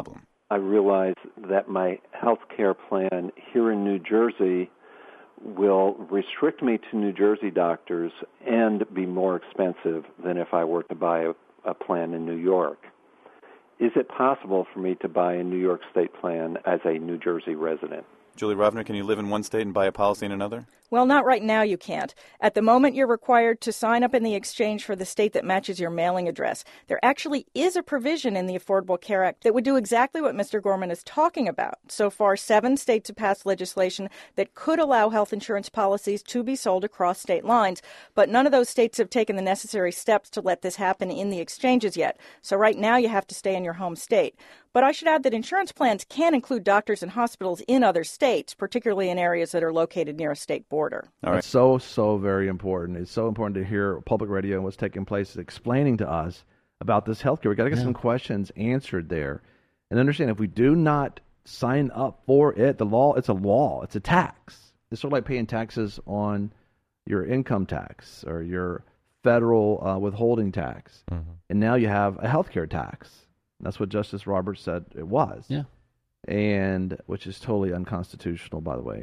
I realize that my health care plan here in New Jersey will restrict me to New Jersey doctors and be more expensive than if I were to buy a plan in New York. Is it possible for me to buy a New York State plan as a New Jersey resident? Julie Rovner, can you live in one state and buy a policy in another? Well, not right now, you can't. At the moment, you're required to sign up in the exchange for the state that matches your mailing address. There actually is a provision in the Affordable Care Act that would do exactly what Mr. Gorman is talking about. So far, 7 states have passed legislation that could allow health insurance policies to be sold across state lines, but none of those states have taken the necessary steps to let this happen in the exchanges yet. So right now, you have to stay in your home state. But I should add that insurance plans can include doctors and hospitals in other states, particularly in areas that are located near a state border. All right. It's so very important. It's so important to hear public radio and what's taking place explaining to us about this healthcare. We got to get some questions answered there, and understand if we do not sign up for it, the law. It's a law. It's a tax. It's sort of like paying taxes on your income tax or your federal withholding tax, and now you have a healthcare tax. That's what Justice Roberts said it was. Yeah. And which is totally unconstitutional, by the way.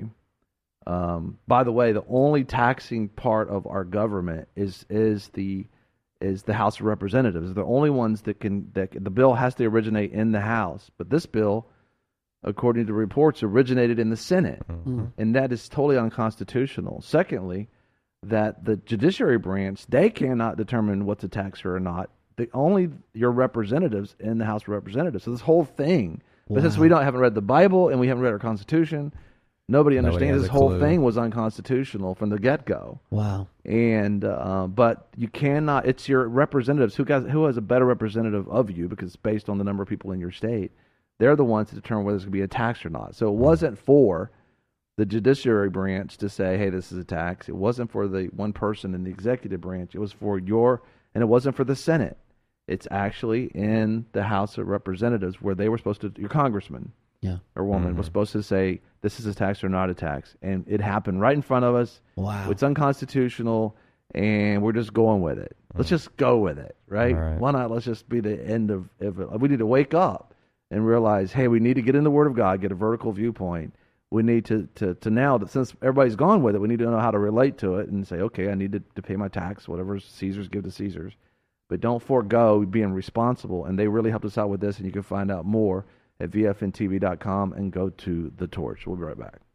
The only taxing part of our government is the House of Representatives. They're the only ones that the bill has to originate in the House. But this bill, according to reports, originated in the Senate. And that is totally unconstitutional. Secondly, that the judiciary branch, they cannot determine what's a tax or not. Only your representatives in the House of Representatives. So this whole thing, but since we haven't read the Bible and we haven't read our Constitution, nobody understands this whole thing was unconstitutional from the get-go. Wow. And but you cannot. It's your representatives who has a better representative of you, because it's based on the number of people in your state. They're the ones to determine whether it's going to be a tax or not. So it wasn't for the judiciary branch to say, hey, this is a tax. It wasn't for the one person in the executive branch. It was for and it wasn't for the Senate. It's actually in the House of Representatives, where they were supposed to, your congressman or woman was supposed to say, this is a tax or not a tax. And it happened right in front of us. Wow. It's unconstitutional, and we're just going with it. Let's just go with it, right? Why not? Let's just be the end of it. We need to wake up and realize, hey, we need to get in the Word of God, get a vertical viewpoint. We need to now, that since everybody's gone with it, we need to know how to relate to it and say, okay, I need to pay my tax, whatever Caesars give to Caesars. But don't forego being responsible. And they really helped us out with this, and you can find out more at VFNTV.com and go to The Torch. We'll be right back.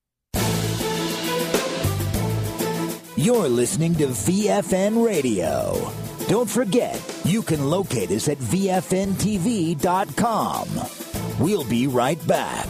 You're listening to VFN Radio. Don't forget, you can locate us at VFNTV.com. We'll be right back.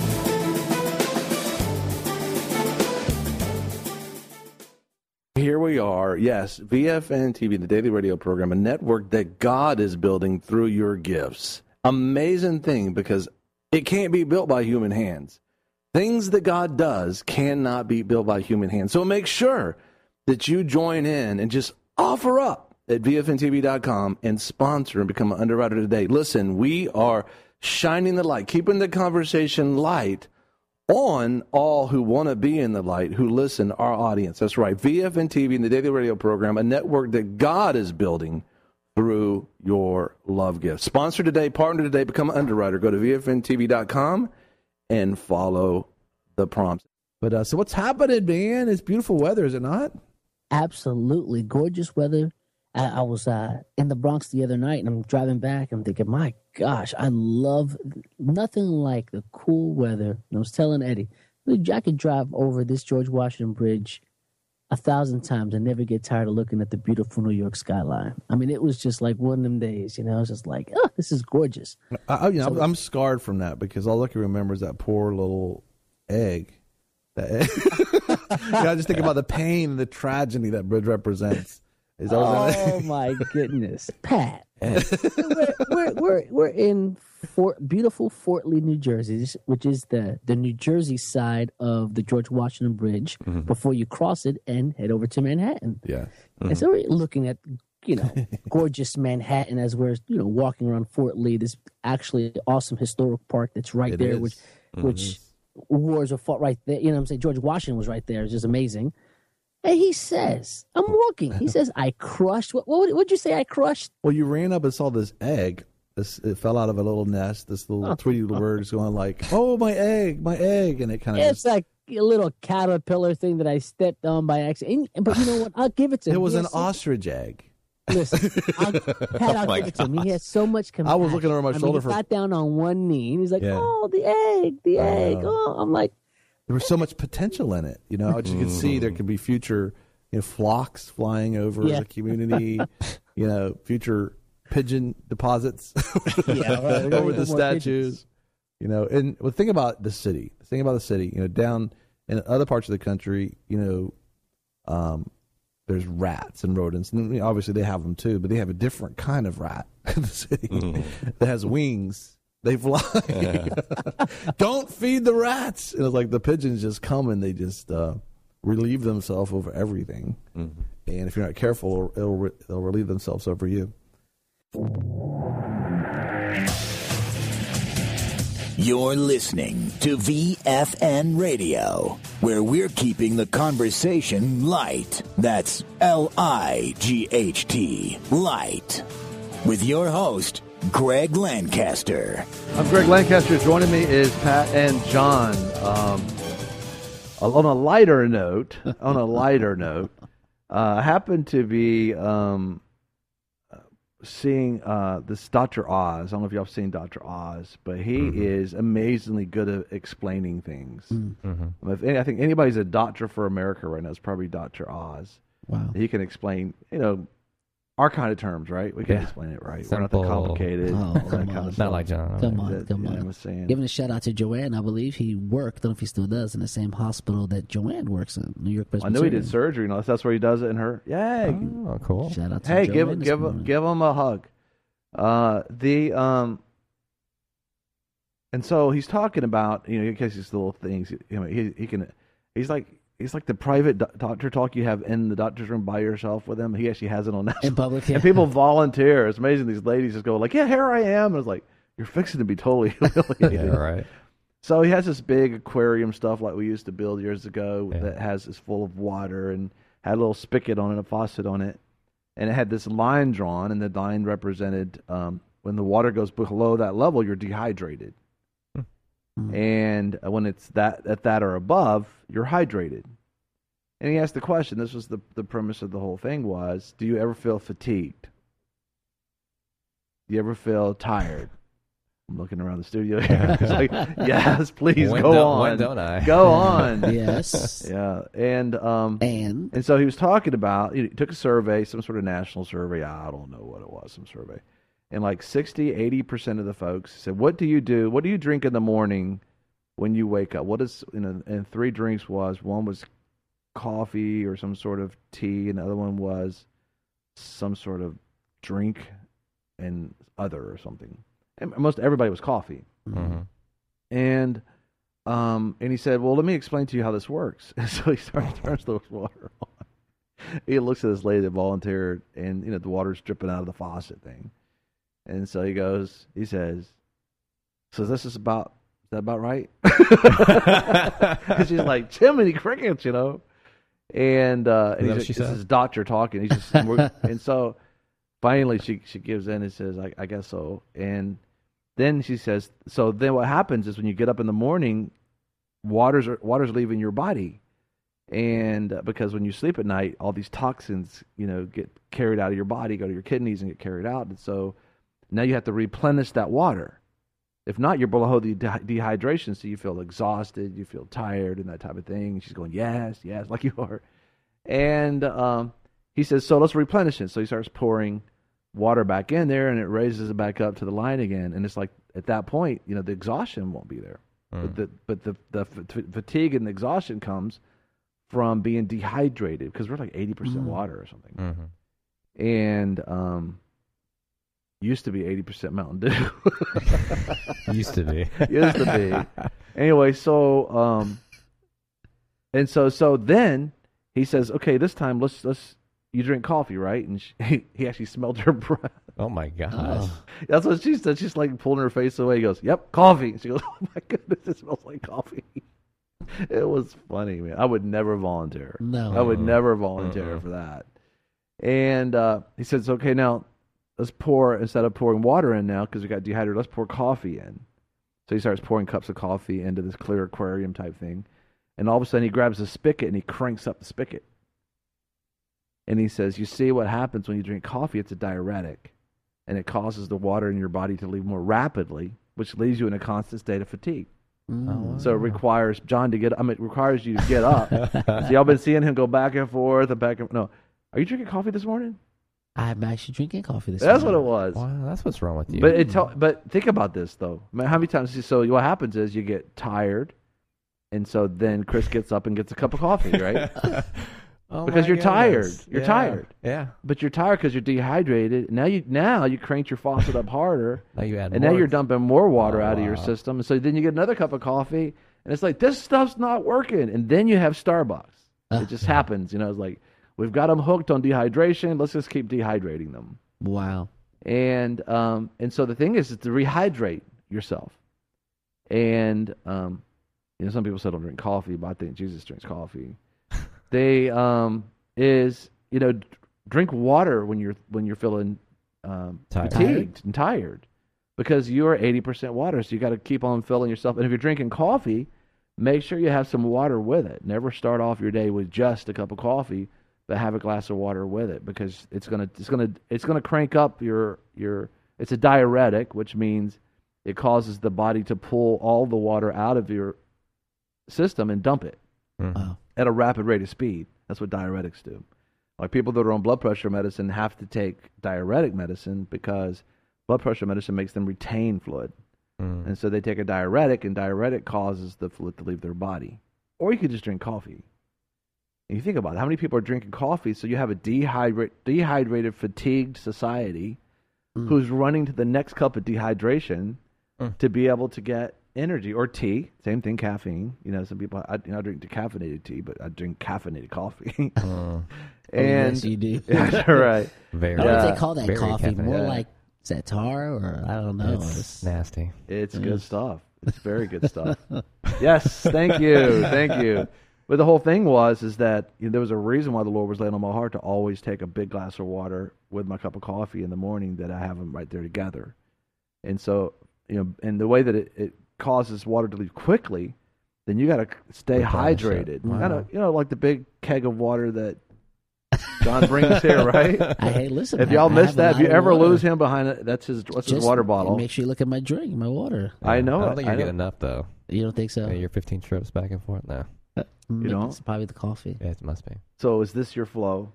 Here we are, yes, VFN TV, the daily radio program, a network that God is building through your gifts. Amazing thing, because it can't be built by human hands. Things that God does cannot be built by human hands. So make sure that you join in and just offer up at VFNTV.com and sponsor and become an underwriter today. Listen, we are shining the light, keeping the conversation light on all who want to be in the light, who listen, our audience. That's right. VFN TV and the daily radio program, a network that God is building through your love gift. Sponsor today, partner today, become an underwriter. Go to VFNTV.com and follow the prompts. But so what's happening, man? It's beautiful weather, is it not? Absolutely. Gorgeous weather. I was in the Bronx the other night, and I'm driving back. I'm thinking, my gosh, I love nothing like the cool weather. And I was telling Eddie, I could drive over this George Washington Bridge 1,000 times and never get tired of looking at the beautiful New York skyline. I mean, it was just like one of them days, you know. It's just like, oh, this is gorgeous. I'm scarred from that, because all I can remember is that poor little egg. I just think about the pain, the tragedy that bridge represents. Oh my goodness, Pat! we're in beautiful Fort Lee, New Jersey, which is the New Jersey side of the George Washington Bridge before you cross it and head over to Manhattan. Yeah, and so we're looking at gorgeous Manhattan as we're walking around Fort Lee. This actually awesome historic park that's right there, which wars were fought right there. You know what I'm saying? George Washington was right there. It's just amazing. And he says, I'm walking. He says, I crushed. What'd you say I crushed? Well, you ran up and saw this egg it fell out of a little nest. This little Tweety little bird is going like, "Oh, my egg," and it kind of. It's like a little caterpillar thing that I stepped on by accident. But you know what? I'll give it to him. It was an ostrich egg. Listen, I'll give it to him. He has so much compassion. I was looking over my shoulder he sat down on one knee, and he's like, Yeah. "Oh, the egg." Oh, I'm like, there was so much potential in it. You know, as you can see, there could be future flocks flying over the community. Future pigeon deposits over the statues. pigeons. And the thing about the city, down in other parts of the country, there's rats and rodents. And obviously they have them too, but they have a different kind of rat in the city that has wings. They fly. Don't feed the rats. And it's like the pigeons just come and they just relieve themselves over everything. And if you're not careful, they'll relieve themselves over you. You're listening to VFN Radio, where we're keeping the conversation light. That's LIGHT, light. With your host, Greg Lancaster. I'm Greg Lancaster. Joining me is Pat and John. On a lighter note, I happened to be seeing this Dr. Oz. I don't know if y'all have seen Dr. Oz, but he is amazingly good at explaining things. I think anybody's a doctor for America right now is probably Dr. Oz. Wow. He can explain, our kind of terms, right? We can explain it right. Simple. We're not that complicated. Oh, that come kind on. of stuff. Not like John. Come on. I was saying. Giving a shout out to Joanne. I believe he worked, I don't know if he still does, in the same hospital that Joanne works in, New York I Presbyterian. know he did surgery. That's where he does it in her. Yay! Oh, cool. Shout out to Hey, Joanne give him a hug. And so he's talking about in case these little things. He's like the private doctor talk you have in the doctor's room by yourself with him. He actually has it on that in public. And people volunteer. It's amazing. These ladies just go like, "Yeah, here I am." And it's like, you're fixing to be totally humiliated. Yeah, right. So he has this big aquarium stuff like we used to build years ago that is full of water and had a little spigot on it, a faucet on it. And it had this line drawn, and the line represented when the water goes below that level, you're dehydrated. And when it's at that or above, you're hydrated. And he asked the question, this was the premise of the whole thing was, do you ever feel fatigued? Do you ever feel tired? I'm looking around the studio here. He's like, yes, please, go on. When don't I? Go on. Yes. Yeah. And so he was talking about, he took a survey, some sort of national survey. I don't know what it was, some survey. And like 80% of the folks said, what do you do? What do you drink in the morning when you wake up? What is, and 3 drinks one was coffee or some sort of tea, and the other one was some sort of drink and other or something. And most everybody was coffee. And he said, well, let me explain to you how this works. And so he turns the water on. He looks at this lady that volunteered, and the water's dripping out of the faucet thing. And so he says, so this is about, is that about right? She's like, Jiminy Crickets, And he's this is doctor talking. He's just, and so finally she gives in and says, I guess so. And then she says, so then what happens is when you get up in the morning, water's leaving your body. And because when you sleep at night, all these toxins, get carried out of your body, go to your kidneys and get carried out. And so now you have to replenish that water. If not, you're below the dehydration, so you feel exhausted, you feel tired, and that type of thing. And she's going, yes, like you are. And he says, so let's replenish it. So he starts pouring water back in there, and it raises it back up to the line again. And it's like at that point, the exhaustion won't be there. But the fatigue and the exhaustion comes from being dehydrated because we're like 80% water or something. And used to be 80% Mountain Dew. Used to be. Anyway, so and so then he says, okay, this time let's you drink coffee, right? And he actually smelled her breath. Oh my gosh. That's what she said. She's like pulling her face away. He goes, yep, coffee. She goes, oh my goodness, it smells like coffee. It was funny, man. I would never volunteer. No. I would never volunteer for that. And he says, okay, now instead of pouring water in now because we got dehydrated, let's pour coffee in. So he starts pouring cups of coffee into this clear aquarium type thing. And all of a sudden he grabs a spigot and he cranks up the spigot. And he says, you see what happens when you drink coffee? It's a diuretic. And it causes the water in your body to leave more rapidly, which leaves you in a constant state of fatigue. So it requires John to get. It requires you to get up. So y'all been seeing him go back and forth and back and. No, are you drinking coffee this morning? I'm actually drinking coffee this morning. That's what it was. Wow, that's what's wrong with you. But think about this though. I mean, how many times? So what happens is you get tired, and so then Chris gets up and gets a cup of coffee, right? Because you're tired. You're tired. Yeah. But you're tired because you're dehydrated. Now you cranked your faucet up harder. Now you add and more. now you're dumping more water out of your system. And so then you get another cup of coffee, and it's like, this stuff's not working. And then you have Starbucks. It just happens. It's like, we've got them hooked on dehydration. Let's just keep dehydrating them. Wow. And so the thing is to rehydrate yourself. And some people say don't drink coffee, but I think Jesus drinks coffee. They drink water when you're feeling fatigued and tired, because you are 80% water. So you got to keep on filling yourself. And if you're drinking coffee, make sure you have some water with it. Never start off your day with just a cup of coffee, but have a glass of water with it, because it's gonna crank up your. It's a diuretic, which means it causes the body to pull all the water out of your system and dump it. Wow. At a rapid rate of speed. That's what diuretics do. Like people that are on blood pressure medicine have to take diuretic medicine because blood pressure medicine makes them retain fluid. And so they take a diuretic, and diuretic causes the fluid to leave their body. Or you could just drink coffee. And you think about it, how many people are drinking coffee? So you have a dehydrated, fatigued society who's running to the next cup of dehydration to be able to get energy. Or tea, same thing, caffeine. Some people, I drink decaffeinated tea, but I drink caffeinated coffee. And yes, you do. That's right. Very. I don't know if they call that coffee. More like, is that tar, or I don't know. It's nasty. It's good stuff. It's very good stuff. Yes, thank you. But the whole thing is that there was a reason why the Lord was laying on my heart to always take a big glass of water with my cup of coffee in the morning, that I have them right there together. And so, and the way that it causes water to leave quickly, then you got to stay hydrated. Wow. Like the big keg of water that John brings here, right? Hey, listen. If y'all missed that, if you ever lose him behind it, that's his water bottle. Make sure you look at my drink, my water. I know. I don't think you're getting enough, though. You don't think so? Your 15 trips back and forth? No. You don't? It's probably the coffee. Yeah, it must be. So is this your flow?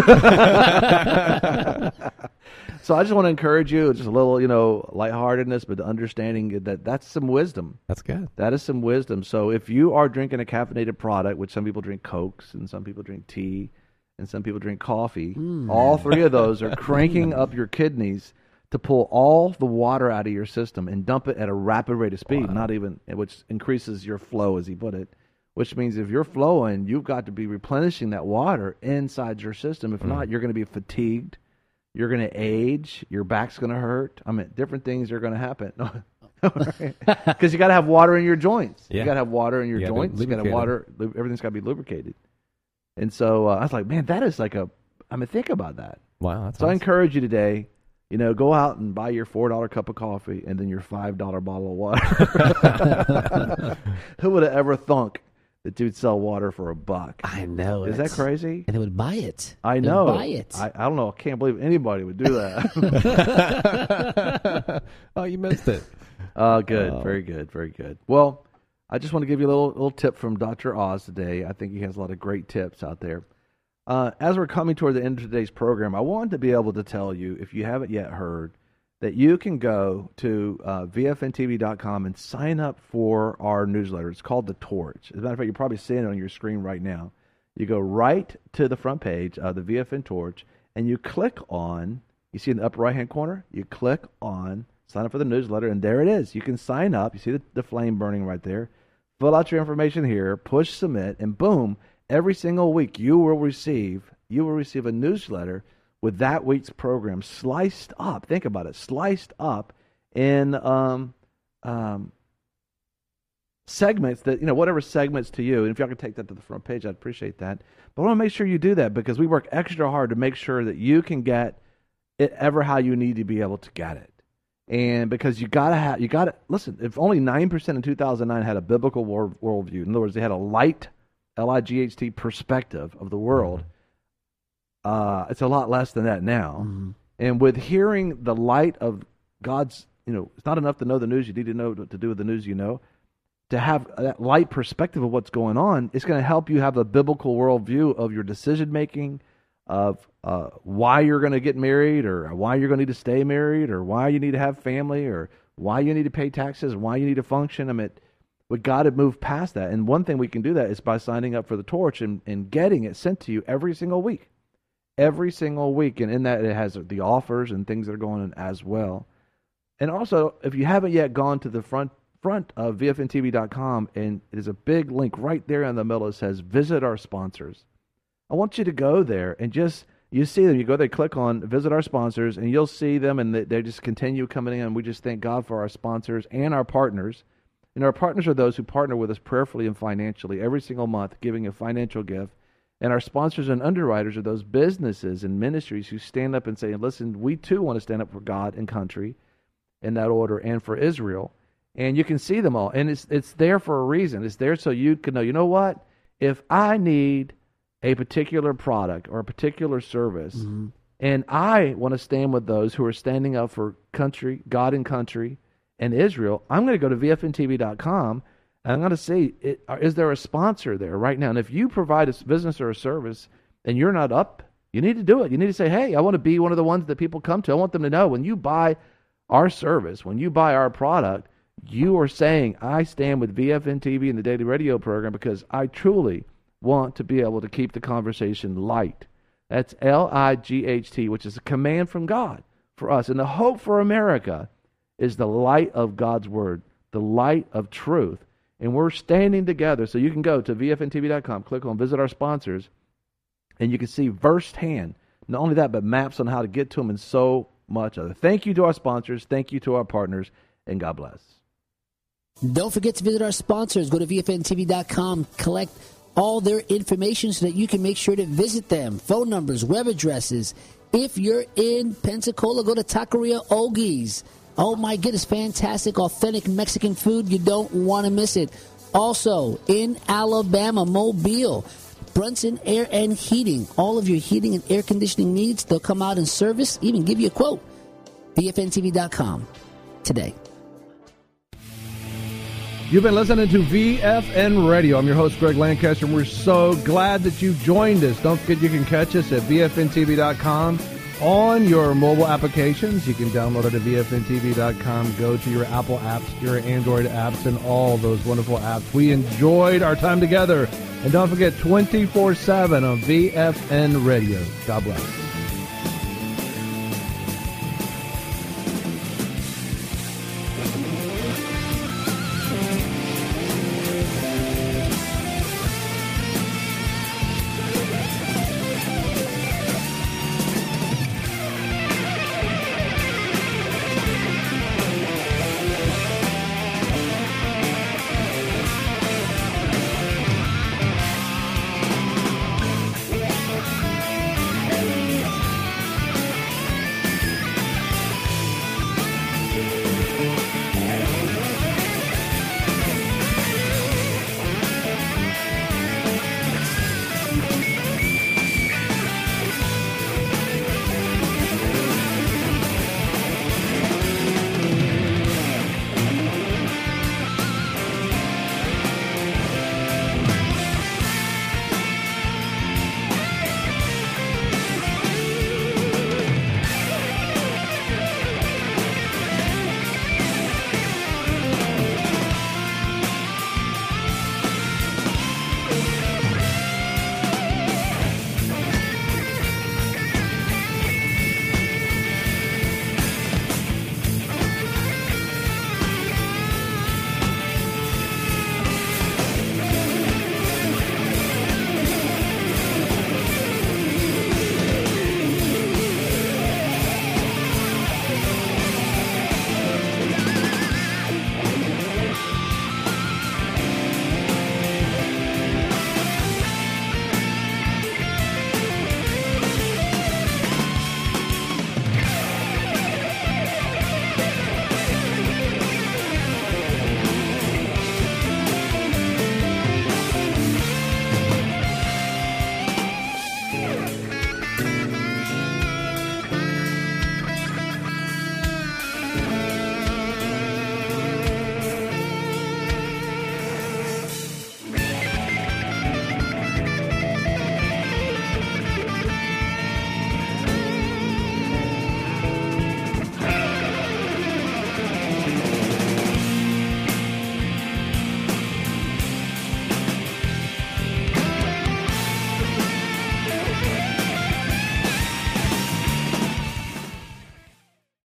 So I just want to encourage you, just a little, lightheartedness, but the understanding that that's some wisdom. That's good. That is some wisdom. So if you are drinking a caffeinated product, which some people drink Cokes and some people drink tea and some people drink coffee, all three of those are cranking up your kidneys to pull all the water out of your system and dump it at a rapid rate of speed, which increases your flow, as he put it. Which means if you're flowing, you've got to be replenishing that water inside your system. If not, you're going to be fatigued. You're going to age. Your back's going to hurt. Different things are going to happen. Because you got to have water in your joints. Yeah. You got to have water in your joints. You got to have water. Everything's got to be lubricated. And so I was like, man, that is think about that. Wow. That's awesome. I encourage you today, go out and buy your $4 cup of coffee and then your $5 bottle of water. Who would have ever thunk that dude sell water for $1? I know. Is that crazy? And they would buy it. I know. Buy it. I don't know. I can't believe anybody would do that. Oh, you missed it. Good. Oh. Very good. Very good. Well, I just want to give you a little tip from Dr. Oz today. I think he has a lot of great tips out there. As we're coming toward the end of today's program, I wanted to be able to tell you, if you haven't yet heard, that you can go to VFNTV.com and sign up for our newsletter. It's called The Torch. As a matter of fact, you're probably seeing it on your screen right now. You go right to the front page of the VFN Torch, and you click on, you see in the upper right-hand corner, you click on sign up for the newsletter, and there it is. You can sign up. You see the flame burning right there. Fill out your information here, push submit, and boom, every single week you will receive a newsletter with that week's program sliced up. Think about it, sliced up in segments that, whatever segments to you. And if y'all could take that to the front page, I'd appreciate that. But I want to make sure you do that because we work extra hard to make sure that you can get ever how you need to be able to get it. And because you gotta listen, if only 9% in 2009 had a biblical worldview, in other words, they had a light, L-I-G-H-T perspective of the world, it's a lot less than that now. Mm-hmm. And with hearing the light of God's, it's not enough to know the news, you need to know what to do with the news you know. To have that light perspective of what's going on, it's going to help you have a biblical worldview of your decision making, of why you're going to get married, or why you're going to need to stay married, or why you need to have family, or why you need to pay taxes, why you need to function. I mean, we got to move past that. And one thing we can do that is by signing up for the Torch and getting it sent to you every single week. Every single week. And in that, it has the offers and things that are going on as well. And also, if you haven't yet gone to the front of VFNTV.com, and there's a big link right there in the middle that says visit our sponsors. I want you to go there and you see them. You go there, click on visit our sponsors, and you'll see them, and they just continue coming in. We just thank God for our sponsors and our partners. And our partners are those who partner with us prayerfully and financially every single month, giving a financial gift. And our sponsors and underwriters are those businesses and ministries who stand up and say, listen, we too want to stand up for God and country in that order, and for Israel. And you can see them all. And it's there for a reason. It's there so you can know, you know what? If I need a particular product or a particular service, mm-hmm. and I want to stand with those who are standing up for country, God and country, and Israel, I'm going to go to VFNTV.com, and I'm going to see, is there a sponsor there right now? And if you provide a business or a service and you're not up, you need to do it. You need to say, hey, I want to be one of the ones that people come to. I want them to know when you buy our service, when you buy our product, you are saying, I stand with VFN TV and the Daily Radio program because I truly want to be able to keep the conversation light. That's L-I-G-H-T, which is a command from God for us. And the hope for America is the light of God's Word, the light of truth. And we're standing together. So you can go to VFNTV.com, click on Visit Our Sponsors, and you can see firsthand, not only that, but maps on how to get to them and so much other. Thank you to our sponsors. Thank you to our partners. And God bless. Don't forget to visit our sponsors. Go to VFNTV.com. Collect all their information so that you can make sure to visit them. Phone numbers, web addresses. If you're in Pensacola, go to Taqueria Ogie's. Oh, my goodness, fantastic, authentic Mexican food. You don't want to miss it. Also, in Alabama, Mobile, Brunson Air and Heating. All of your heating and air conditioning needs, they'll come out and service, even give you a quote. VFNTV.com today. You've been listening to VFN Radio. I'm your host, Greg Lancaster, and we're so glad that you joined us. Don't forget you can catch us at VFNTV.com on your mobile applications. You can download it at VFNTV.com. Go to your Apple apps, your Android apps, and all those wonderful apps. We enjoyed our time together. And don't forget, 24/7 on VFN Radio. God bless.